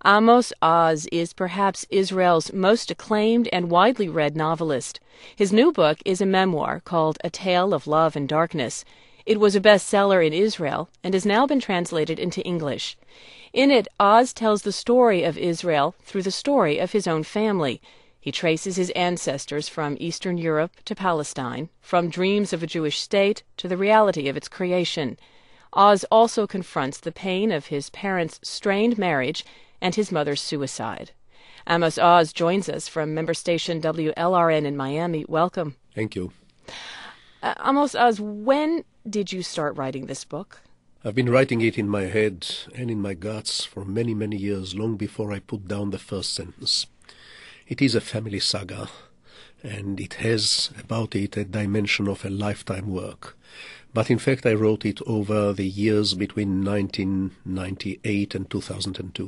Amos Oz is perhaps Israel's most acclaimed and widely read novelist. His new book is a memoir called A Tale of Love and Darkness. It was a bestseller in Israel and has now been translated into English. In it, Oz tells the story of Israel through the story of his own family. He traces his ancestors from Eastern Europe to Palestine, from dreams of a Jewish state to the reality of its creation. Oz also confronts the pain of his parents' strained marriage and his mother's suicide. Amos Oz joins us from member station WLRN in Miami. Welcome. Thank you. Amos Oz, when did you start writing this book? I've been writing it in my head and in my guts for many, many years, long before I put down the first sentence. It is a family saga, and it has about it a dimension of a lifetime work. But in fact, I wrote it over the years between 1998 and 2002.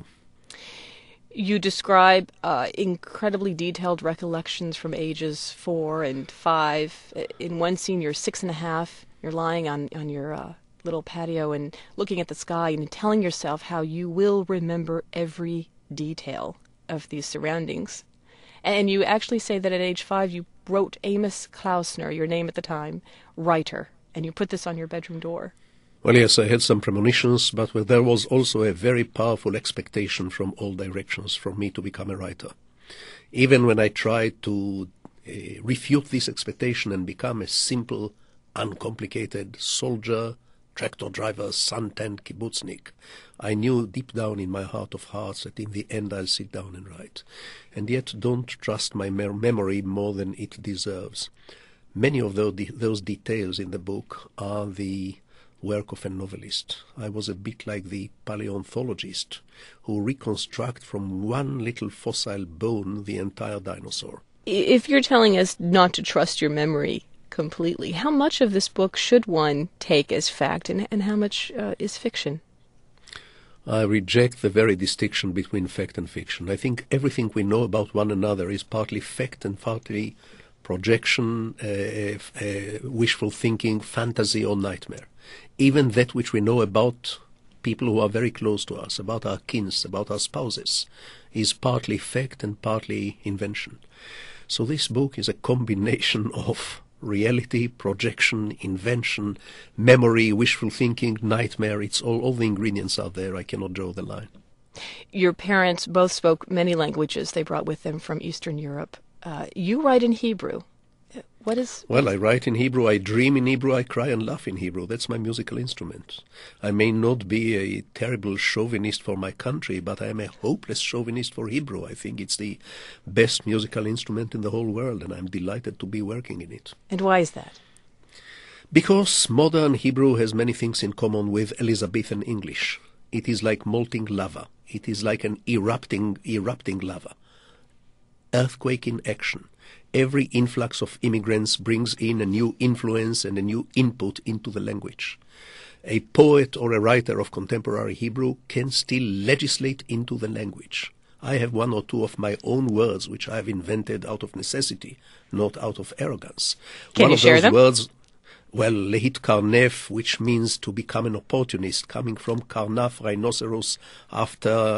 You describe incredibly detailed recollections from ages 4 and 5. In one scene, you're 6.5. You're lying on your little patio and looking at the sky and telling yourself how you will remember every detail of these surroundings. And you actually say that at age 5 you wrote Amos Klausner, your name at the time, writer, and you put this on your bedroom door. Well, yes, I had some premonitions, but there was also a very powerful expectation from all directions for me to become a writer. Even when I tried to refute this expectation and become a simple, uncomplicated soldier, tractor driver, sun-tanned kibbutznik, I knew deep down in my heart of hearts that in the end I'll sit down and write. And yet don't trust my memory more than it deserves. Many of those details in the book are the work of a novelist. I was a bit like the paleontologist who reconstruct from one little fossil bone the entire dinosaur. If you're telling us not to trust your memory completely, how much of this book should one take as fact and how much is fiction? I reject the very distinction between fact and fiction. I think everything we know about one another is partly fact and partly projection, wishful thinking, fantasy or nightmare. Even that which we know about people who are very close to us, about our kins, about our spouses, is partly fact and partly invention. So this book is a combination of reality, projection, invention, memory, wishful thinking, nightmare. It's all the ingredients are there. I cannot draw the line. Your parents both spoke many languages they brought with them from Eastern Europe. You write in Hebrew. Well, I write in Hebrew, I dream in Hebrew, I cry and laugh in Hebrew. That's my musical instrument. I may not be a terrible chauvinist for my country, but I am a hopeless chauvinist for Hebrew. I think it's the best musical instrument in the whole world, and I'm delighted to be working in it. And why is that? Because modern Hebrew has many things in common with Elizabethan English. It is like molten lava. It is like an erupting lava. Earthquake in action. Every influx of immigrants brings in a new influence and a new input into the language. A poet or a writer of contemporary Hebrew can still legislate into the language. I have one or two of my own words which I have invented out of necessity, not out of arrogance. Can you share them? Words, well, lehit karnef, which means to become an opportunist, coming from Karnaf, rhinoceros, after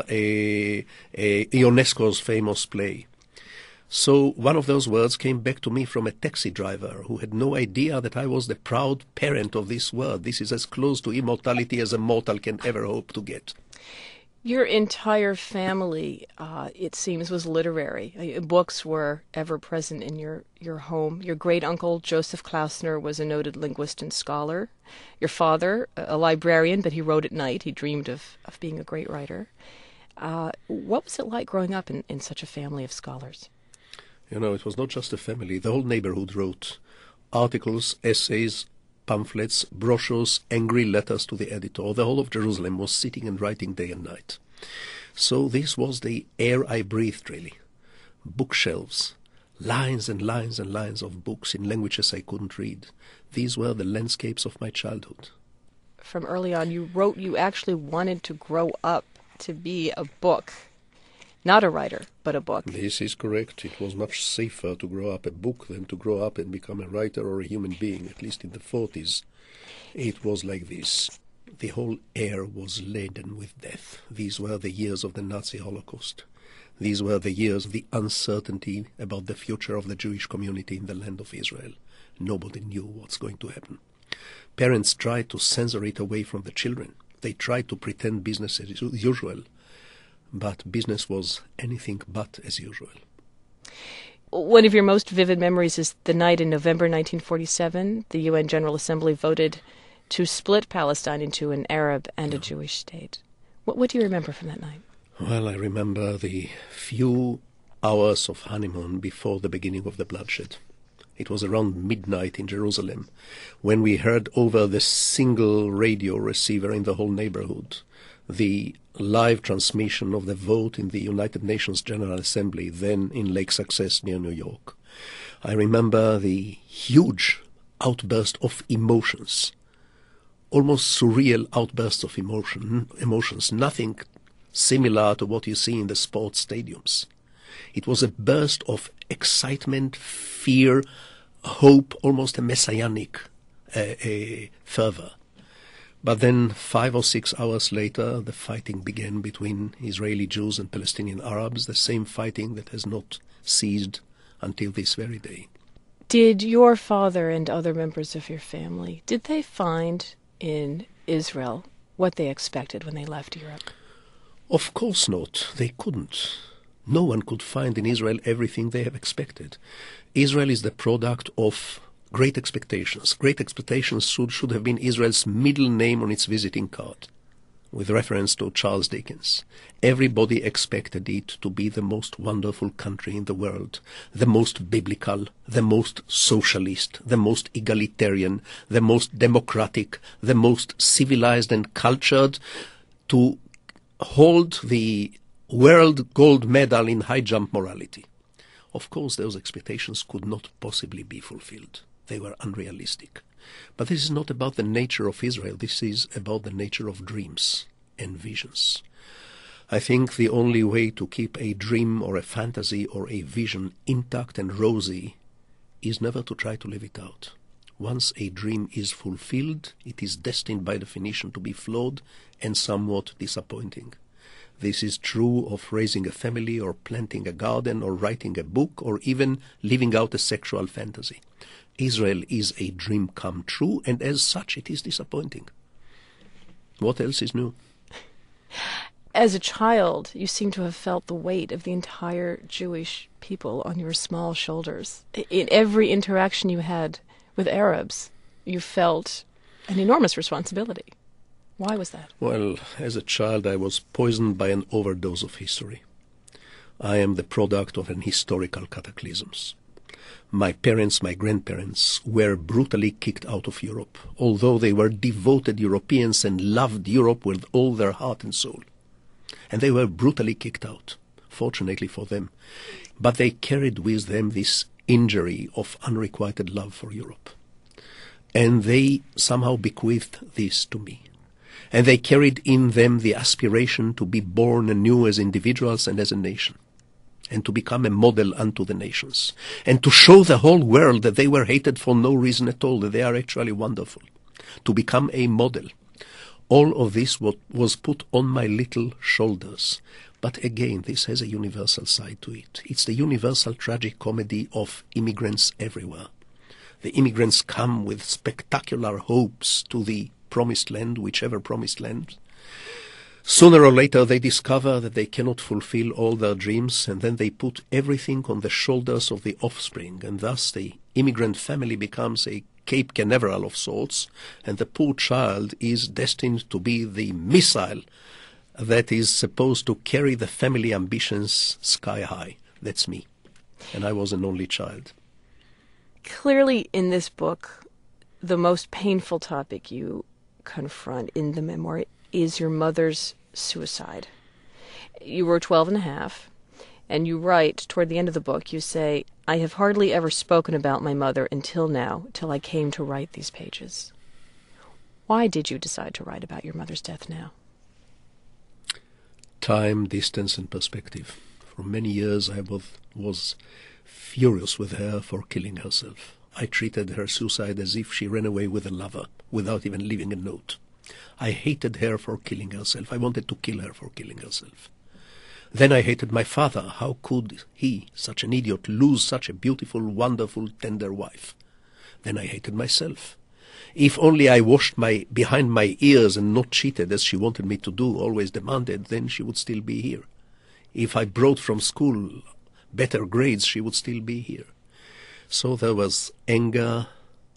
Ionesco's famous play. So one of those words came back to me from a taxi driver who had no idea that I was the proud parent of this word. This is as close to immortality as a mortal can ever hope to get. Your entire family, it seems, was literary. Books were ever present in your home. Your great-uncle, Joseph Klausner, was a noted linguist and scholar. Your father, a librarian, but he wrote at night. He dreamed of being a great writer. What was it like growing up in such a family of scholars? You know, it was not just a family. The whole neighborhood wrote articles, essays, pamphlets, brochures, angry letters to the editor. The whole of Jerusalem was sitting and writing day and night. So this was the air I breathed, really. Bookshelves, lines and lines and lines of books in languages I couldn't read. These were the landscapes of my childhood. From early on, you wrote you actually wanted to grow up to be a book. Not a writer, but a book. This is correct. It was much safer to grow up a book than to grow up and become a writer or a human being, at least in the 40s. It was like this. the whole air was laden with death. These were the years of the Nazi Holocaust. These were the years of the uncertainty about the future of the Jewish community in the land of Israel. Nobody knew what's going to happen. Parents tried to censor it away from the children. They tried to pretend business as usual, but business was anything but as usual. One of your most vivid memories is the night in November 1947. The UN General Assembly voted to split Palestine into an Arab and a Jewish state. What do you remember from that night? Well, I remember the few hours of honeymoon before the beginning of the bloodshed. It was around midnight in Jerusalem when we heard over the single radio receiver in the whole neighborhood the live transmission of the vote in the United Nations General Assembly, then in Lake Success near New York. I remember the huge outburst of emotions, almost surreal outbursts of emotions, nothing similar to what you see in the sports stadiums. It was a burst of excitement, fear, hope, almost a messianic fervor. But then 5 or 6 hours later, the fighting began between Israeli Jews and Palestinian Arabs, the same fighting that has not ceased until this very day. Did your father and other members of your family, did they find in Israel what they expected when they left Europe? Of course not. They couldn't. No one could find in Israel everything they have expected. Israel is the product of great expectations. Great expectations should have been Israel's middle name on its visiting card, with reference to Charles Dickens. Everybody expected it to be the most wonderful country in the world, the most biblical, the most socialist, the most egalitarian, the most democratic, the most civilized and cultured, to hold the world gold medal in high jump morality. Of course, those expectations could not possibly be fulfilled. They were unrealistic. But this is not about the nature of Israel. This is about the nature of dreams and visions. I think the only way to keep a dream or a fantasy or a vision intact and rosy is never to try to live it out. Once a dream is fulfilled, it is destined by definition to be flawed and somewhat disappointing. This is true of raising a family or planting a garden or writing a book or even living out a sexual fantasy. Israel is a dream come true, and as such it is disappointing. What else is new? As a child, you seem to have felt the weight of the entire Jewish people on your small shoulders. In every interaction you had with Arabs, you felt an enormous responsibility. Why was that? Well, as a child I was poisoned by an overdose of history. I am the product of an historical cataclysms. My parents, my grandparents, were brutally kicked out of Europe, although they were devoted Europeans and loved Europe with all their heart and soul. And they were brutally kicked out, fortunately for them. But they carried with them this injury of unrequited love for Europe. And they somehow bequeathed this to me. And they carried in them the aspiration to be born anew as individuals and as a nation, and to become a model unto the nations, and to show the whole world that they were hated for no reason at all, that they are actually wonderful, to become a model. All of this was put on my little shoulders. But again, this has a universal side to it. It's the universal tragic comedy of immigrants everywhere. The immigrants come with spectacular hopes to the promised land, whichever promised land. Sooner or later they discover that they cannot fulfill all their dreams, and then they put everything on the shoulders of the offspring, and thus the immigrant family becomes a Cape Canaveral of sorts, and the poor child is destined to be the missile that is supposed to carry the family ambitions sky high. That's me. And I was an only child. Clearly in this book, the most painful topic you confront in the memoir is your mother's suicide. You were 12 and a half, and you write, toward the end of the book, you say, "I have hardly ever spoken about my mother until now, till I came to write these pages." Why did you decide to write about your mother's death now? Time, distance, and perspective. For many years I was furious with her for killing herself. I treated her suicide as if she ran away with a lover, without even leaving a note. I hated her for killing herself. I wanted to kill her for killing herself. Then I hated my father. How could he, such an idiot, lose such a beautiful, wonderful, tender wife? Then I hated myself. If only I washed behind my ears and not cheated as she wanted me to do, always demanded, then she would still be here. If I brought from school better grades, she would still be here. So there was anger,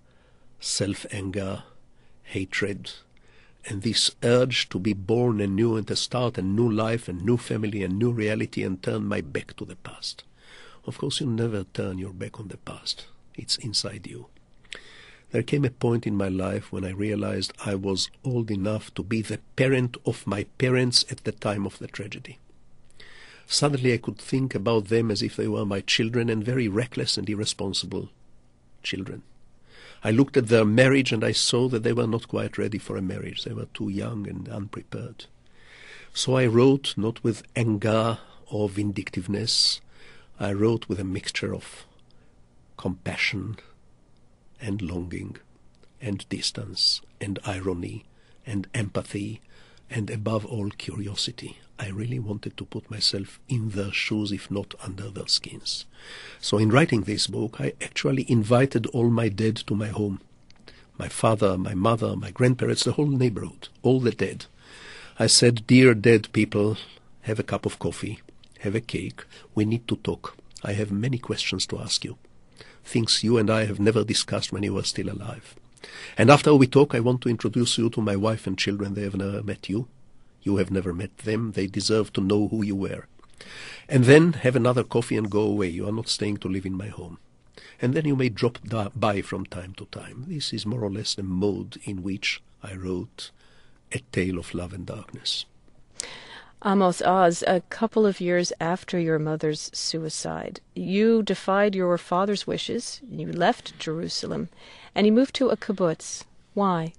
self-anger, hatred, and this urge to be born anew and to start a new life, a new family, a new reality, and turn my back to the past. Of course, you never turn your back on the past. It's inside you. There came a point in my life when I realized I was old enough to be the parent of my parents at the time of the tragedy. Suddenly I could think about them as if they were my children, and very reckless and irresponsible children. I looked at their marriage and I saw that they were not quite ready for a marriage. They were too young and unprepared. So I wrote not with anger or vindictiveness. I wrote with a mixture of compassion and longing and distance and irony and empathy and above all curiosity. I really wanted to put myself in their shoes, if not under their skins. So in writing this book, I actually invited all my dead to my home. My father, my mother, my grandparents, the whole neighborhood, all the dead. I said, dear dead people, have a cup of coffee, have a cake, we need to talk. I have many questions to ask you. Things you and I have never discussed when you were still alive. And after we talk, I want to introduce you to my wife and children. They have never met you. You have never met them. They deserve to know who you were. And then have another coffee and go away. You are not staying to live in my home. And then you may drop by from time to time. This is more or less the mode in which I wrote A Tale of Love and Darkness. Amos Oz, a couple of years after your mother's suicide, you defied your father's wishes. You left Jerusalem, and you moved to a kibbutz. Why?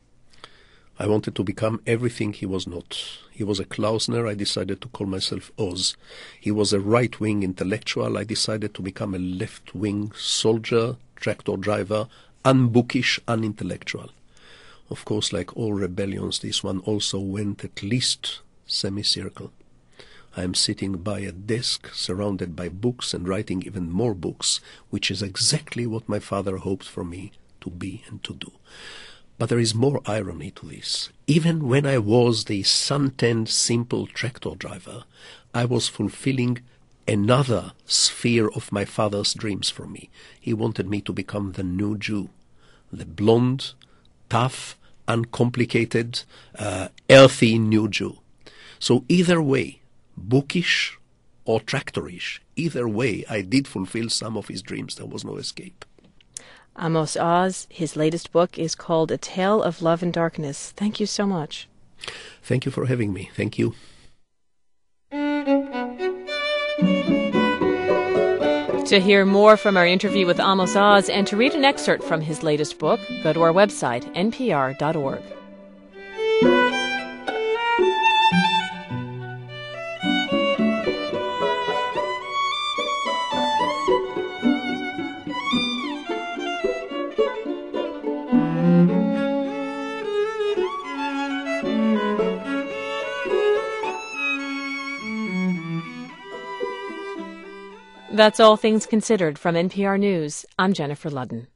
I wanted to become everything he was not. He was a Klausner. I decided to call myself Oz. He was a right-wing intellectual. I decided to become a left-wing soldier, tractor driver, unbookish, unintellectual. Of course, like all rebellions, this one also went at least semicircle. I am sitting by a desk surrounded by books and writing even more books, which is exactly what my father hoped for me to be and to do. But there is more irony to this. Even when I was the suntanned, simple tractor driver, I was fulfilling another sphere of my father's dreams for me. He wanted me to become the new Jew, the blonde, tough, uncomplicated, earthy new Jew. So either way, bookish or tractorish, either way, I did fulfill some of his dreams. There was no escape. Amos Oz, his latest book is called A Tale of Love and Darkness. Thank you so much. Thank you for having me. Thank you. To hear more from our interview with Amos Oz and to read an excerpt from his latest book, go to our website, npr.org. That's All Things Considered from NPR News. I'm Jennifer Ludden.